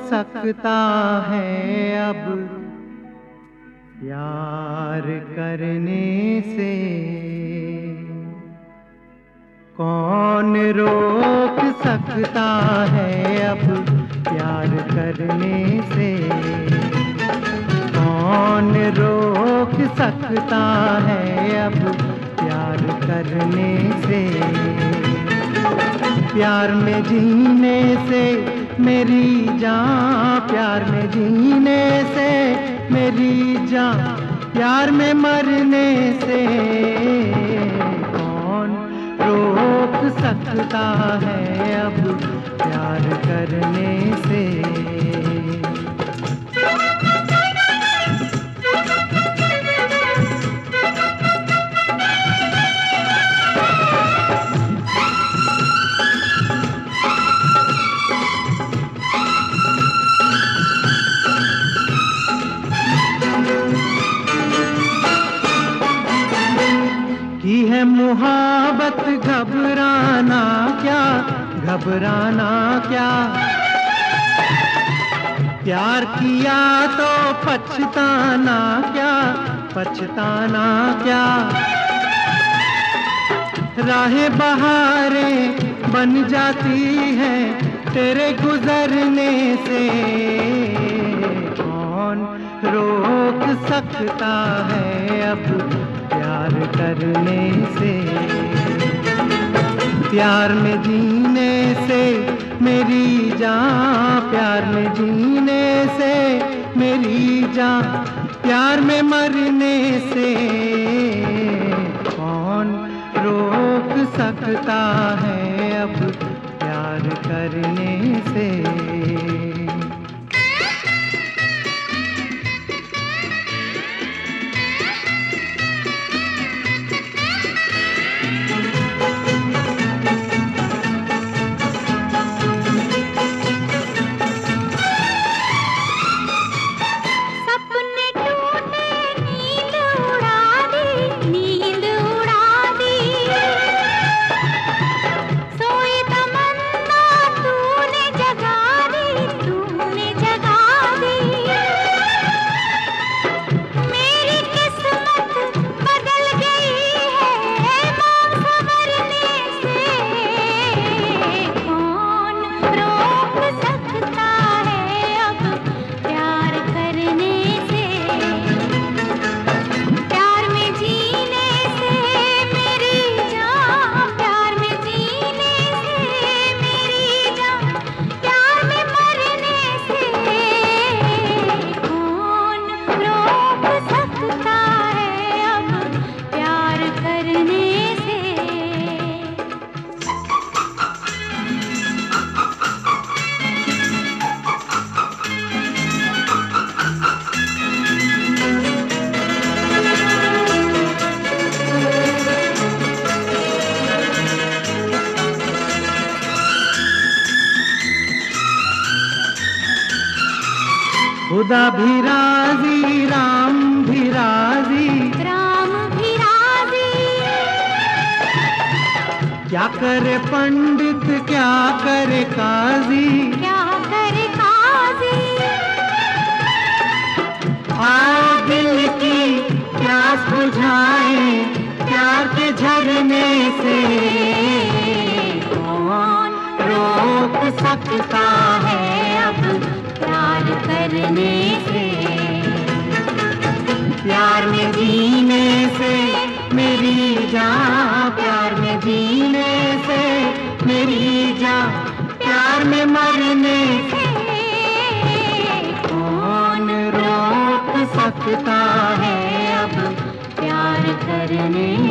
सकता है अब प्यार करने से? कौन रोक सकता है अब प्यार करने से? कौन रोक सकता है अब प्यार करने से? प्यार में जीने से मेरी जान, प्यार में जीने से मेरी जान, प्यार में मरने से कौन रोक सकता है अब प्यार करने से? की है मुहाबत घबराना क्या, घबराना क्या? प्यार किया तो पछताना क्या, पछताना क्या? राहें बहारें बन जाती हैं तेरे गुजरने से कौन रोक सकता है अब प्यार करने से? प्यार में जीने से मेरी जान, प्यार में जीने से मेरी जान, प्यार में मरने से कौन रोक सकता है अब प्यार करने से? खुदा भी राजी, राम भी राजी, राम भी राजी। क्या करे पंडित, क्या करे काजी, क्या करे काजी? आओ दिल की प्यास बुझाएं प्यार के झरने से कौन रोक सकता है अब प्यार करने से? प्यार में जीने से मेरी जान, प्यार में जीने से मेरी जान, प्यार में मरने से कौन रोक सकता है अब प्यार करने